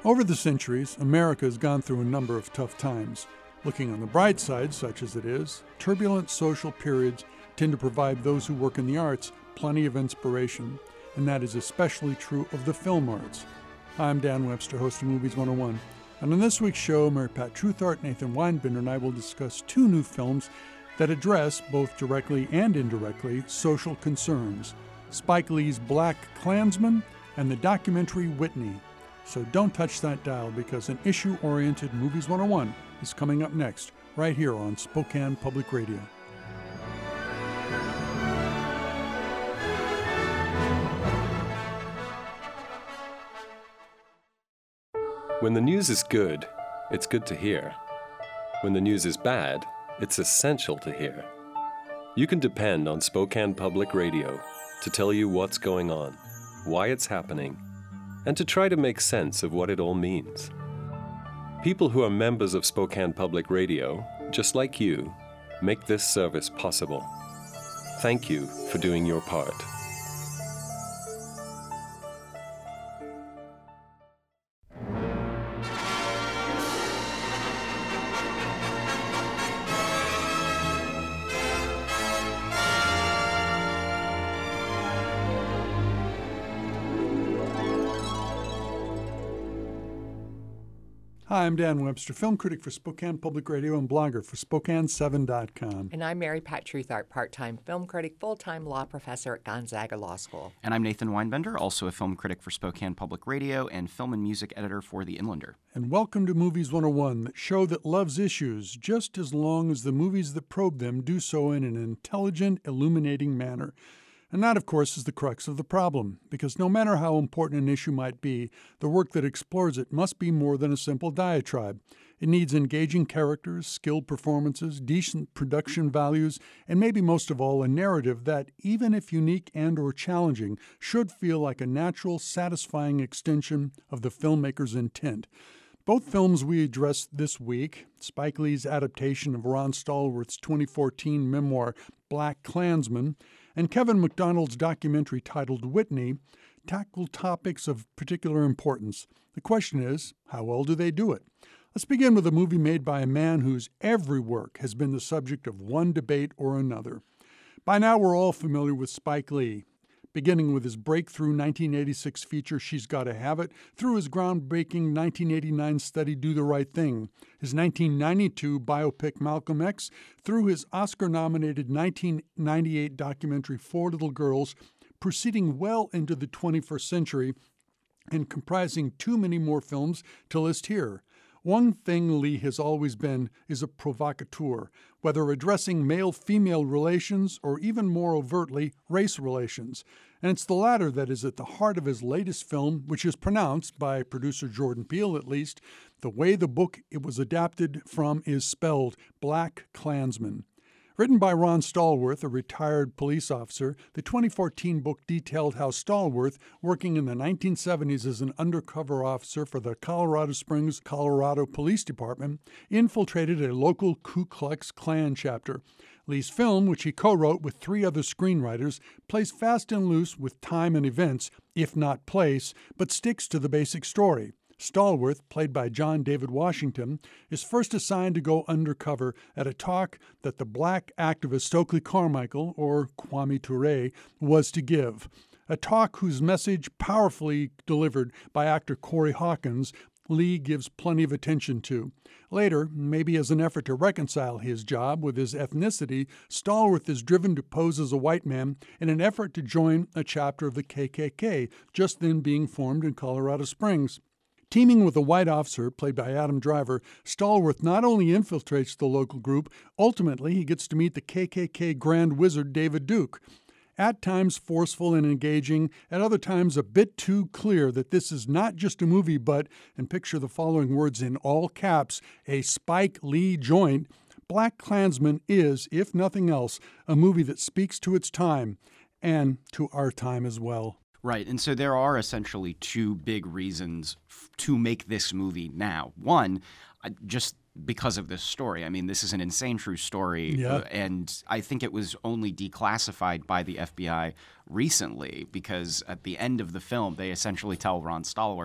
Over the centuries, America has gone through a number of tough times. Looking on the bright side, such as it is, turbulent social periods tend to provide those who work in the arts plenty of inspiration, and that is especially true of the film arts. Hi, I'm Dan Webster, host of Movies 101, and on this week's show, Mary Pat Truthart, Nathan Weinbender, and I will discuss two new films that address, both directly and indirectly, social concerns: Spike Lee's BlacKkKlansman and the documentary Whitney. So don't touch that dial, because an issue-oriented Movies 101 is coming up next, right here on Spokane Public Radio. When the news is good, it's good to hear. When the news is bad, it's essential to hear. You can depend on Spokane Public Radio to tell you what's going on, why it's happening, and to try to make sense of what it all means. People who are members of Spokane Public Radio, just like you, make this service possible. Thank you for doing your part. Hi, I'm Dan Webster, film critic for Spokane Public Radio and blogger for Spokane7.com. And I'm Mary Pat Truthart, part-time film critic, full-time law professor at Gonzaga Law School. And I'm Nathan Weinbender, also a film critic for Spokane Public Radio and film and music editor for The Inlander. And welcome to Movies 101, the show that loves issues just as long as the movies that probe them do so in an intelligent, illuminating manner. And that, of course, is the crux of the problem, because no matter how important an issue might be, the work that explores it must be more than a simple diatribe. It needs engaging characters, skilled performances, decent production values, and maybe most of all, a narrative that, even if unique and or challenging, should feel like a natural, satisfying extension of the filmmaker's intent. Both films we address this week, Spike Lee's adaptation of Ron Stallworth's 2014 memoir, BlacKkKlansman, and Kevin McDonald's documentary titled Whitney, tackle topics of particular importance. The question is, how well do they do it? Let's begin with a movie made by a man whose every work has been the subject of one debate or another. By now we're all familiar with Spike Lee, beginning with his breakthrough 1986 feature She's Gotta Have It, through his groundbreaking 1989 study Do the Right Thing, his 1992 biopic Malcolm X, through his Oscar-nominated 1998 documentary Four Little Girls, proceeding well into the 21st century and comprising too many more films to list here. One thing Lee has always been is a provocateur, whether addressing male-female relations or even more overtly, race relations. And it's the latter that is at the heart of his latest film, which is pronounced, by producer Jordan Peele at least, the way the book it was adapted from is spelled, BlacKkKlansman. Written by Ron Stallworth, a retired police officer, the 2014 book detailed how Stallworth, working in the 1970s as an undercover officer for the Colorado Springs, Colorado Police Department, infiltrated a local Ku Klux Klan chapter. Lee's film, which he co-wrote with three other screenwriters, plays fast and loose with time and events, if not place, but sticks to the basic story. Stallworth, played by John David Washington, is first assigned to go undercover at a talk that the black activist Stokely Carmichael, or Kwame Ture, was to give. A talk whose message, powerfully delivered by actor Corey Hawkins, Lee gives plenty of attention to. Later, maybe as an effort to reconcile his job with his ethnicity, Stallworth is driven to pose as a white man in an effort to join a chapter of the KKK, just then being formed in Colorado Springs. Teaming with a white officer, played by Adam Driver, Stallworth not only infiltrates the local group, ultimately he gets to meet the KKK Grand Wizard David Duke. At times forceful and engaging, at other times a bit too clear that this is not just a movie but, and picture the following words in all caps, a Spike Lee joint, BlacKkKlansman is, if nothing else, a movie that speaks to its time, and to our time as well. Right, and so there are essentially two big reasons to make this movie now. One, just because of this story. I mean, this is an insane true story, and I think it was only declassified by the FBI recently because at the end of the film, they essentially tell Ron Stallworth,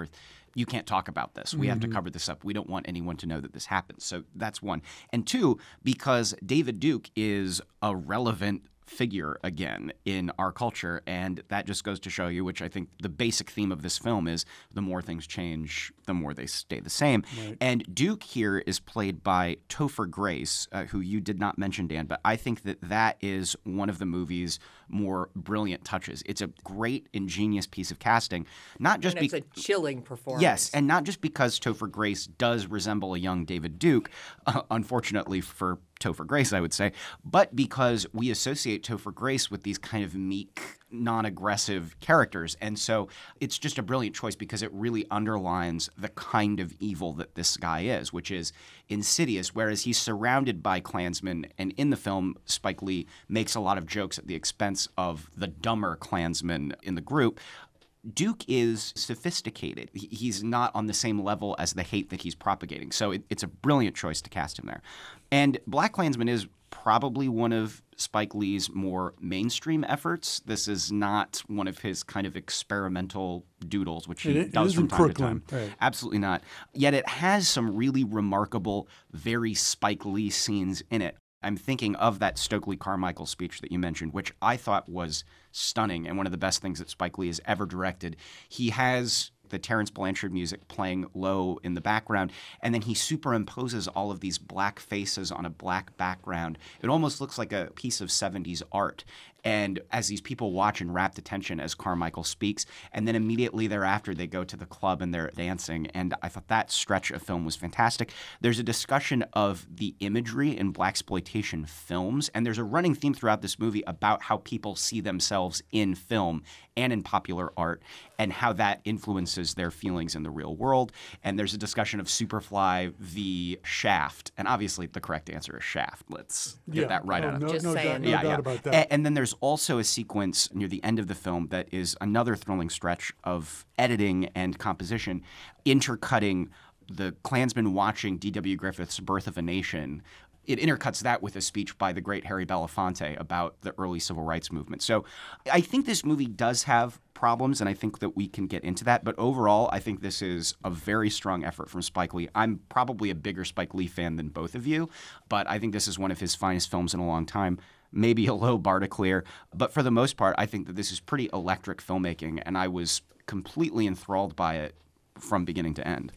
you can't talk about this. We have to cover this up. We don't want anyone to know that this happens. So that's one. And two, because David Duke is a relevant figure again in our culture, and that just goes to show you, which I think the basic theme of this film is, the more things change, the more they stay the same. Right. And Duke here is played by Topher Grace, who you did not mention, Dan, but I think that is one of the movie's more brilliant touches. It's a great, ingenious piece of casting, not just and it's a chilling performance. Yes, and not just because Topher Grace does resemble a young David Duke, unfortunately for Topher Grace, I would say, but because we associate Topher Grace with these kind of meek, non-aggressive characters. And so it's just a brilliant choice because it really underlines the kind of evil that this guy is, which is insidious, whereas he's surrounded by Klansmen. And in the film, Spike Lee makes a lot of jokes at the expense of the dumber Klansmen in the group. Duke is sophisticated. He's not on the same level as the hate that he's propagating. So it's a brilliant choice to cast him there. And BlacKkKlansman is probably one of Spike Lee's more mainstream efforts. This is not one of his kind of experimental doodles, which he does from time to time. Right. Absolutely not. Yet it has some really remarkable, very Spike Lee scenes in it. I'm thinking of that Stokely Carmichael speech that you mentioned, which I thought was stunning and one of the best things that Spike Lee has ever directed. He has the Terrence Blanchard music playing low in the background, and then he superimposes all of these black faces on a black background. It almost looks like a piece of 70s art. And as these people watch in rapt attention as Carmichael speaks, and then immediately thereafter they go to the club and they're dancing. And I thought that stretch of film was fantastic. There's a discussion of the imagery in blaxploitation films, and there's a running theme throughout this movie about how people see themselves in film and in popular art, and how that influences their feelings in the real world. And there's a discussion of Superfly v. Shaft, and obviously the correct answer is Shaft. Let's get that right out of Just saying. No doubt about that. And then there's also a sequence near the end of the film that is another thrilling stretch of editing and composition, intercutting the Klansmen watching D.W. Griffith's Birth of a Nation. It intercuts that with a speech by the great Harry Belafonte about the early civil rights movement. So I think this movie does have problems, and I think that we can get into that. But overall, I think this is a very strong effort from Spike Lee. I'm probably a bigger Spike Lee fan than both of you, but I think this is one of his finest films in a long time. Maybe a low bar to clear. But for the most part, I think that this is pretty electric filmmaking, and I was completely enthralled by it from beginning to end.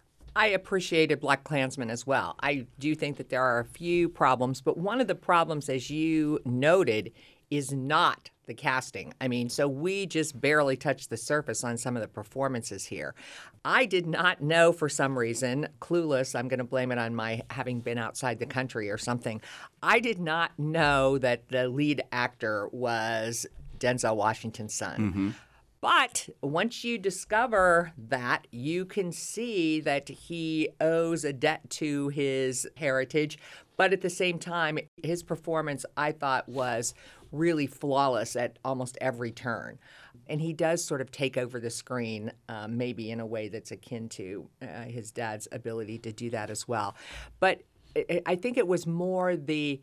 I appreciated BlacKkKlansman as well. I do think that there are a few problems, but one of the problems, as you noted, is not the casting. I mean, so we just barely touched the surface on some of the performances here. I did not know, for some reason, clueless, I'm going to blame it on my having been outside the country or something. I did not know that the lead actor was Denzel Washington's son. Mm-hmm. But once you discover that, you can see that he owes a debt to his heritage. But at the same time, his performance, I thought, was really flawless at almost every turn. And he does sort of take over the screen, maybe in a way that's akin to his dad's ability to do that as well. But I think it was more the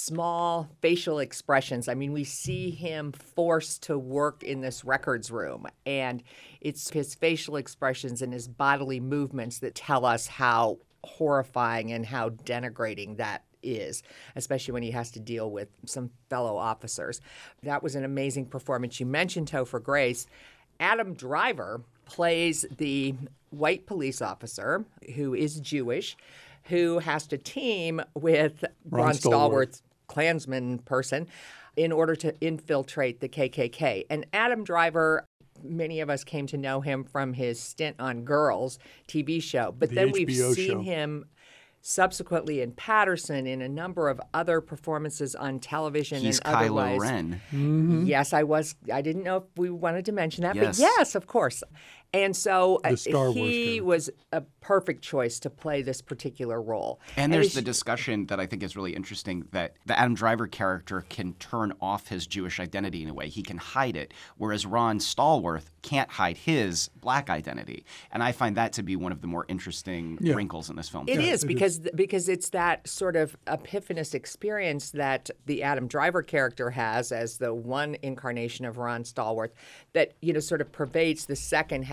small facial expressions. I mean, we see him forced to work in this records room, and it's his facial expressions and his bodily movements that tell us how horrifying and how denigrating that is, especially when he has to deal with some fellow officers. That was an amazing performance. You mentioned Topher Grace. Adam Driver plays the white police officer who is Jewish, who has to team with Ron Stallworth's Klansman person in order to infiltrate the KKK. And Adam Driver, many of us came to know him from his stint on Girls TV show, but then we've seen him subsequently in Patterson, in a number of other performances on television. He's and otherwise. Kylo Ren. Mm-hmm. Yes, I didn't know if we wanted to mention that, yes. but yes, of course. And so he was a perfect choice to play this particular role. And there's the discussion that I think is really interesting, that the Adam Driver character can turn off his Jewish identity in a way. He can hide it, whereas Ron Stallworth can't hide his black identity. And I find that to be one of the more interesting wrinkles in this film. It is because it's that sort of epiphanous experience that the Adam Driver character has as the one incarnation of Ron Stallworth that, sort of pervades the second half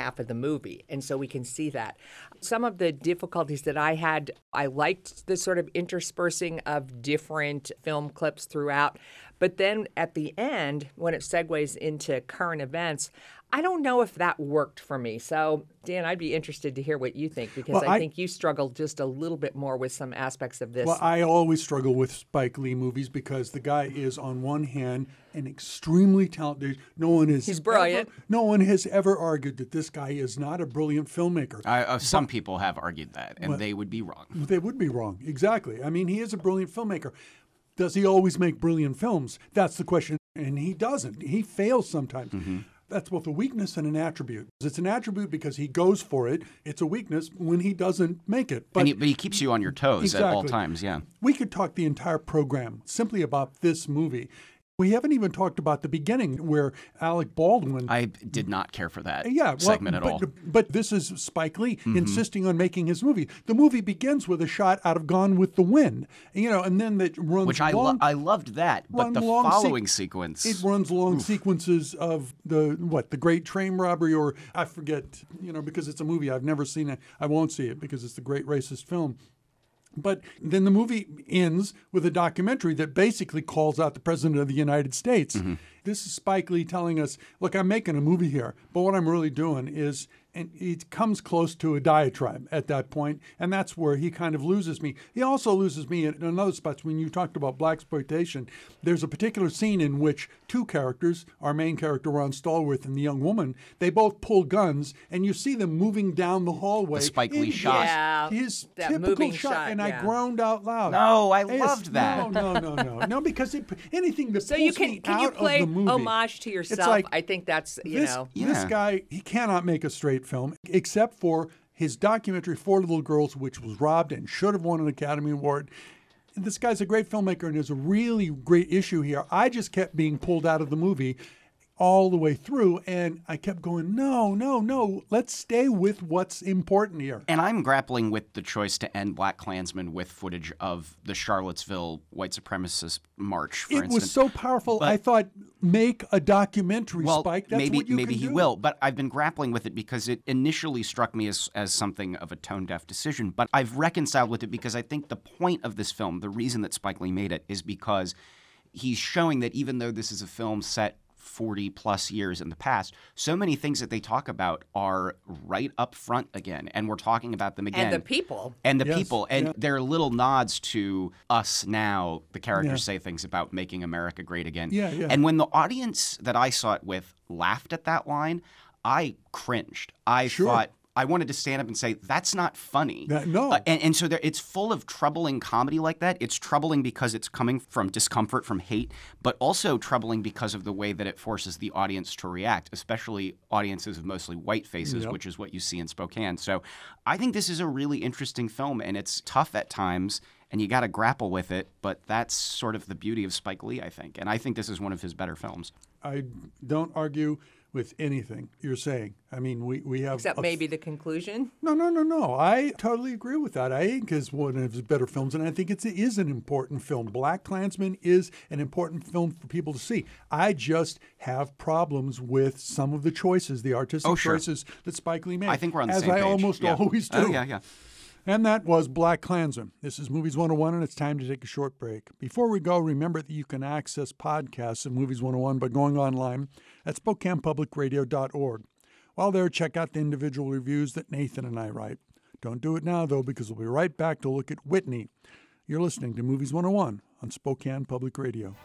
half of the movie. And so we can see that. Some of the difficulties that I had, I liked the sort of interspersing of different film clips throughout. But then at the end, when it segues into current events, I don't know if that worked for me. So, Dan, I'd be interested to hear what you think, because I think you struggled just a little bit more with some aspects of this. Well, I always struggle with Spike Lee movies because the guy is, on one hand, an extremely talented. He's brilliant. No one has ever argued that this guy is not a brilliant filmmaker. Some people have argued that, and they would be wrong. They would be wrong, exactly. I mean, he is a brilliant filmmaker. Does he always make brilliant films? That's the question. And he doesn't. He fails sometimes. Mm-hmm. That's both a weakness and an attribute. It's an attribute because he goes for it. It's a weakness when he doesn't make it. But he keeps you on your toes at all times, yeah. We could talk the entire program simply about this movie. We haven't even talked about the beginning where Alec Baldwin... I did not care for that segment at all. But this is Spike Lee insisting on making his movie. The movie begins with a shot out of Gone with the Wind, and then it runs Which I loved that, but the following sequence... It runs long sequences of the Great Train Robbery, or I forget, because it's a movie I've never seen it. I won't see it because it's the Great Racist Film. But then the movie ends with a documentary that basically calls out the President of the United States. Mm-hmm. This is Spike Lee telling us, look, I'm making a movie here, but what I'm really doing is, and it comes close to a diatribe at that point, and that's where he kind of loses me. He also loses me in another spot. When you talked about blaxploitation, there's a particular scene in which two characters, our main character Ron Stallworth and the young woman, they both pull guns, and you see them moving down the hallway. The Spike Lee shot. Yeah, his that typical shot, and I groaned out loud. No, I loved that. No, because anything that so pulls me out of the movie. Homage to yourself. Like, I think that's, This guy, he cannot make a straight film, except for his documentary, Four Little Girls, which was robbed and should have won an Academy Award. This guy's a great filmmaker, and there's a really great issue here. I just kept being pulled out of the movie all the way through, and I kept going, no, let's stay with what's important here. And I'm grappling with the choice to end BlacKkKlansman with footage of the Charlottesville white supremacist march, for instance. It was so powerful, I thought, make a documentary, Spike. That's what you maybe can he do. will, but I've been grappling with it because it initially struck me as something of a tone-deaf decision, but I've reconciled with it because I think the point of this film, the reason that Spike Lee made it, is because he's showing that even though this is a film set 40 plus years in the past, so many things that they talk about are right up front again, and we're talking about them again. And the people. And there are little nods to us now. The characters say things about making America great again. Yeah. And when the audience that I saw it with laughed at that line, I cringed. I thought, I wanted to stand up and say, that's not funny. No. And so it's full of troubling comedy like that. It's troubling because it's coming from discomfort, from hate, but also troubling because of the way that it forces the audience to react, especially audiences of mostly white faces, which is what you see in Spokane. So I think this is a really interesting film, and it's tough at times, and you got to grapple with it, but that's sort of the beauty of Spike Lee, I think. And I think this is one of his better films. I don't argue with anything you're saying. I mean, we have... Except maybe the conclusion? No. I totally agree with that. I think it's one of his better films, and I think it is an important film. BlacKkKlansman is an important film for people to see. I just have problems with some of the choices, the artistic choices that Spike Lee made. I think we're on the same page. As I almost always do. Oh, yeah. And that was BlacKkKlansman. This is Movies 101, and it's time to take a short break. Before we go, remember that you can access podcasts of Movies 101 by going online at SpokanePublicRadio.org. While there, check out the individual reviews that Nathan and I write. Don't do it now, though, because we'll be right back to look at Whitney. You're listening to Movies 101 on Spokane Public Radio.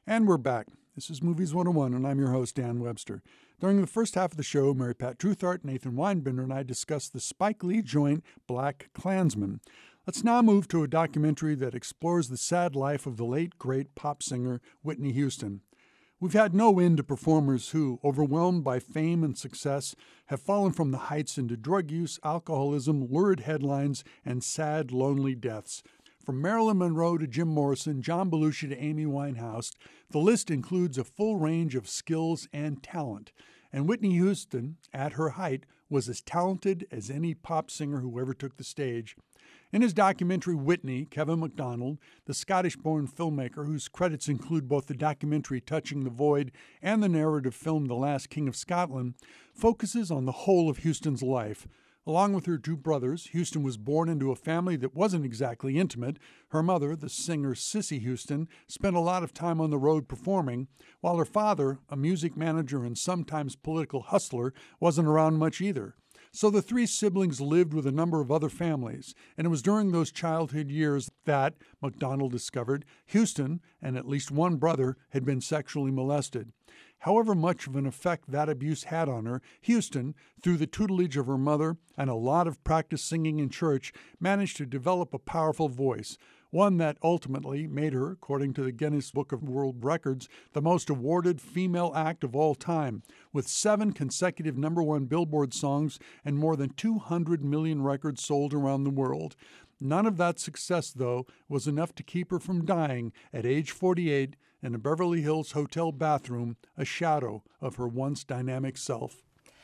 And we're back. This is Movies 101, and I'm your host, Dan Webster. During the first half of the show, Mary Pat Truthart, Nathan Weinbender, and I discussed the Spike Lee joint Black Klansman. Let's now move to a documentary that explores the sad life of the late, great pop singer Whitney Houston. We've had no end of performers who, overwhelmed by fame and success, have fallen from the heights into drug use, alcoholism, lurid headlines, and sad, lonely deaths. From Marilyn Monroe to Jim Morrison, John Belushi to Amy Winehouse, the list includes a full range of skills and talent. And Whitney Houston, at her height, was as talented as any pop singer who ever took the stage. In his documentary Whitney, Kevin MacDonald, the Scottish-born filmmaker whose credits include both the documentary Touching the Void and the narrative film The Last King of Scotland, focuses on the whole of Houston's life. Along with her two brothers, Houston was born into a family that wasn't exactly intimate. Her mother, the singer Cissy Houston, spent a lot of time on the road performing, while her father, a music manager and sometimes political hustler, wasn't around much either. So the three siblings lived with a number of other families, and it was during those childhood years that, MacDonald discovered, Houston and at least one brother had been sexually molested. However much of an effect that abuse had on her, Houston, through the tutelage of her mother and a lot of practice singing in church, managed to develop a powerful voice, one that ultimately made her, according to the Guinness Book of World Records, the most awarded female act of all time, with 7 consecutive #1 Billboard songs and more than 200 million records sold around the world. None of that success, though, was enough to keep her from dying at age 48 in a Beverly Hills hotel bathroom, a shadow of her once dynamic self.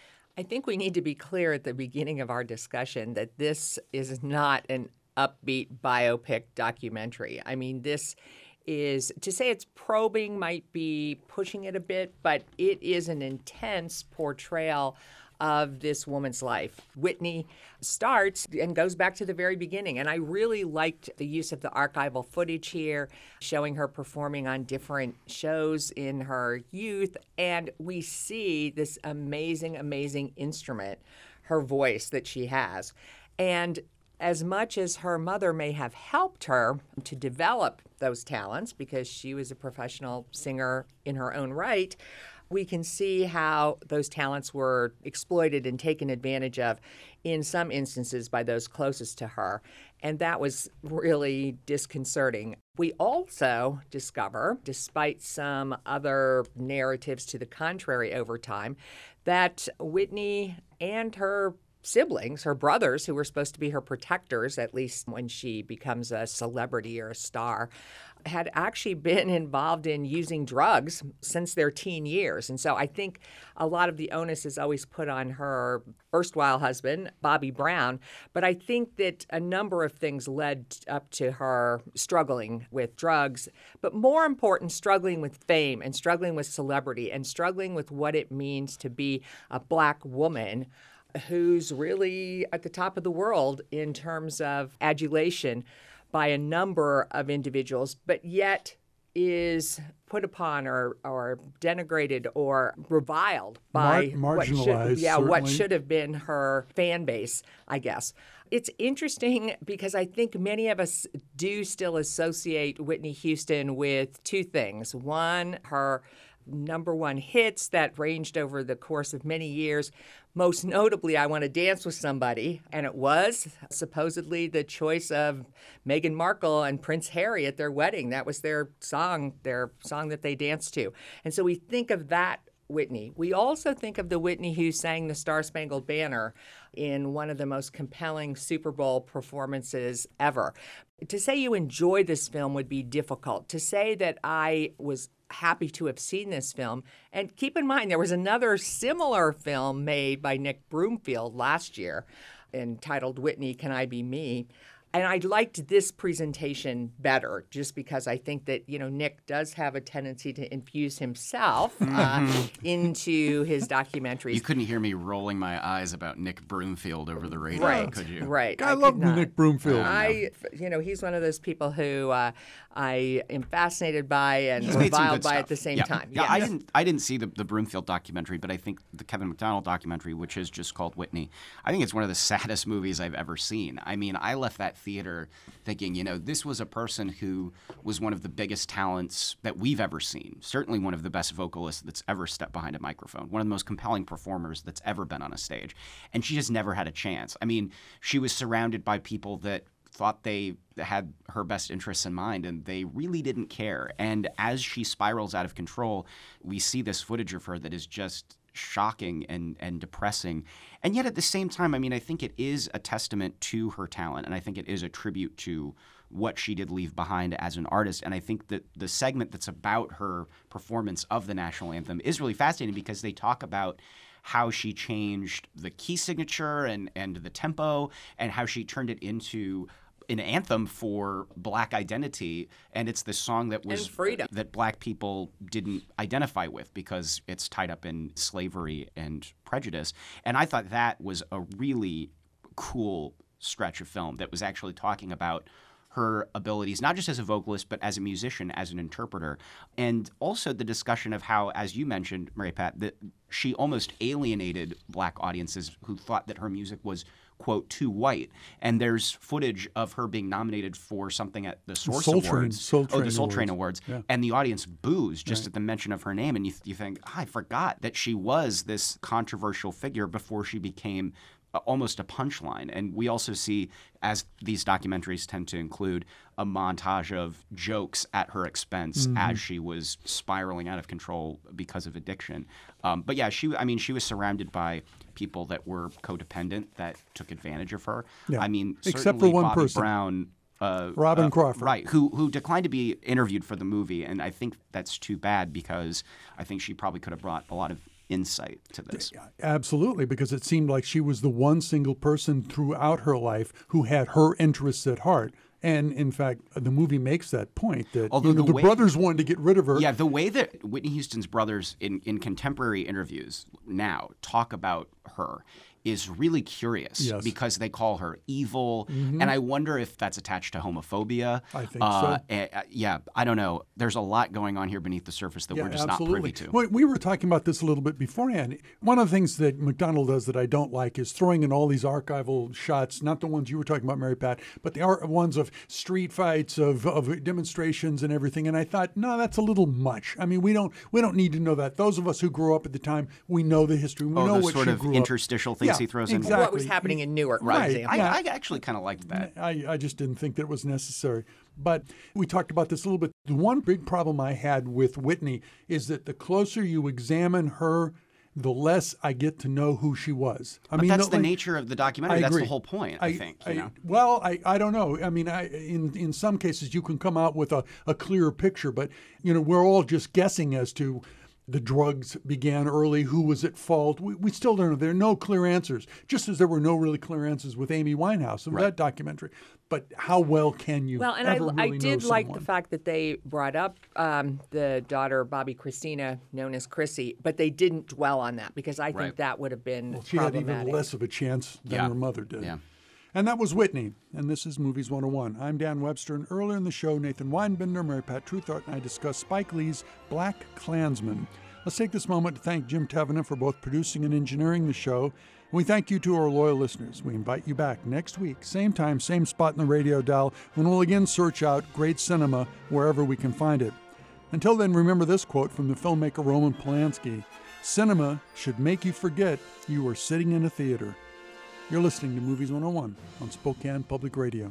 I think we need to be clear at the beginning of our discussion that this is not an upbeat biopic documentary. I mean, this is, to say it's probing might be pushing it a bit, but it is an intense portrayal of this woman's life. Whitney starts and goes back to the very beginning. And I really liked the use of the archival footage here, showing her performing on different shows in her youth. And we see this amazing, amazing instrument, her voice that she has. And as much as her mother may have helped her to develop those talents, because she was a professional singer in her own right, we can see how those talents were exploited and taken advantage of in some instances by those closest to her. And that was really disconcerting. We also discover, despite some other narratives to the contrary over time, that Whitney and her siblings, her brothers, who were supposed to be her protectors, at least when she becomes a celebrity or a star, had actually been involved in using drugs since their teen years. And so I think a lot of the onus is always put on her erstwhile husband, Bobby Brown. But I think that a number of things led up to her struggling with drugs, but more important, struggling with fame and struggling with celebrity and struggling with what it means to be a Black woman who's really at the top of the world in terms of adulation by a number of individuals, but yet is put upon or denigrated or reviled by marginalized, what should have been her fan base, I guess. It's interesting because I think many of us do still associate Whitney Houston with two things. One, her #1 hits that ranged over the course of many years. Most notably, I Want to Dance with Somebody, and it was supposedly the choice of Meghan Markle and Prince Harry at their wedding. That was their song that they danced to. And so we think of that Whitney. We also think of the Whitney who sang the Star-Spangled Banner in one of the most compelling Super Bowl performances ever. To say you enjoy this film would be difficult. To say that I was happy to have seen this film. And keep in mind, there was another similar film made by Nick Broomfield last year entitled Whitney, Can I Be Me? And I liked this presentation better just because I think that, Nick does have a tendency to infuse himself into his documentaries. You couldn't hear me rolling my eyes about Nick Broomfield over the radio, could you? Right. I love Nick Broomfield. He's one of those people who I am fascinated by and reviled by at the same time. Yeah, I didn't see the Broomfield documentary, but I think the Kevin MacDonald documentary, which is just called Whitney, I think it's one of the saddest movies I've ever seen. I mean, I left that theater thinking, this was a person who was one of the biggest talents that we've ever seen, certainly one of the best vocalists that's ever stepped behind a microphone, one of the most compelling performers that's ever been on a stage. And she just never had a chance. I mean, she was surrounded by people that thought they had her best interests in mind, and they really didn't care. And as she spirals out of control, we see this footage of her that is just shocking and depressing. And yet at the same time, I mean, I think it is a testament to her talent, and I think it is a tribute to what she did leave behind as an artist. And I think that the segment that's about her performance of the national anthem is really fascinating because they talk about how she changed the key signature and the tempo, and how she turned it into an anthem for Black identity. And it's this song that was freedom that Black people didn't identify with because it's tied up in slavery and prejudice. And I thought that was a really cool stretch of film that was actually talking about her abilities, not just as a vocalist, but as a musician, as an interpreter. And also the discussion of how, as you mentioned, Mary Pat, that she almost alienated Black audiences who thought that her music was, quote, too white. And there's footage of her being nominated for something at the Source Awards. The Soul Train Awards. Yeah. And the audience boos just at the mention of her name. And you think, I forgot that she was this controversial figure before she became almost a punchline. And we also see, as these documentaries tend to include, a montage of jokes at her expense as she was spiraling out of control because of addiction. But yeah, she was surrounded by people that were codependent, that took advantage of her. Yeah. I mean, except for one Bobby person, Brown. Robin Crawford. Right, who declined to be interviewed for the movie. And I think that's too bad because I think she probably could have brought a lot of insight to this. Absolutely, because it seemed like she was the one single person throughout her life who had her interests at heart. And in fact, the movie makes that point that the brothers wanted to get rid of her. Yeah, the way that Whitney Houston's brothers in contemporary interviews now talk about her is really curious because they call her evil. And I wonder if that's attached to homophobia. I think so. Yeah, I don't know. There's a lot going on here beneath the surface that we're just not privy to. Well, we were talking about this a little bit beforehand. One of the things that McDonald does that I don't like is throwing in all these archival shots, not the ones you were talking about, Mary Pat, but the ones of street fights, of demonstrations and everything. And I thought, no, that's a little much. I mean, we don't need to know that. Those of us who grew up at the time, we know the history. We know what sort of interstitial things he throws exactly. in. What was happening in Newark, for example. I actually kind of liked that. I just didn't think that it was necessary. But we talked about this a little bit. The one big problem I had with Whitney is that the closer you examine her, the less I get to know who she was. But that's the nature of the documentary. That's the whole point, I think. Well, I don't know. I mean, in some cases, you can come out with a clearer picture. But, we're all just guessing as to the drugs began early, who was at fault. We still don't know. There are no clear answers, just as there were no really clear answers with Amy Winehouse in that documentary. But how well can you ever really I did know like someone? the fact that they brought up the daughter, Bobby Christina, known as Chrissy, but they didn't dwell on that because I think that would have been she problematic. had even less of a chance than her mother did. Yeah. And that was Whitney, and this is Movies 101. I'm Dan Webster, and earlier in the show, Nathan Weinbinder, Mary Pat Truthart, and I discussed Spike Lee's Black Klansman. Let's take this moment to thank Jim Tavener for both producing and engineering the show. And we thank you to our loyal listeners. We invite you back next week, same time, same spot in the radio dial, when we'll again search out great cinema wherever we can find it. Until then, remember this quote from the filmmaker Roman Polanski: "Cinema should make you forget you were sitting in a theater." You're listening to Movies 101 on Spokane Public Radio.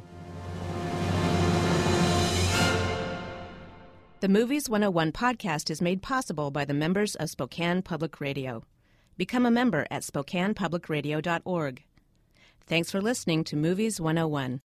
The Movies 101 podcast is made possible by the members of Spokane Public Radio. Become a member at SpokanePublicRadio.org. Thanks for listening to Movies 101.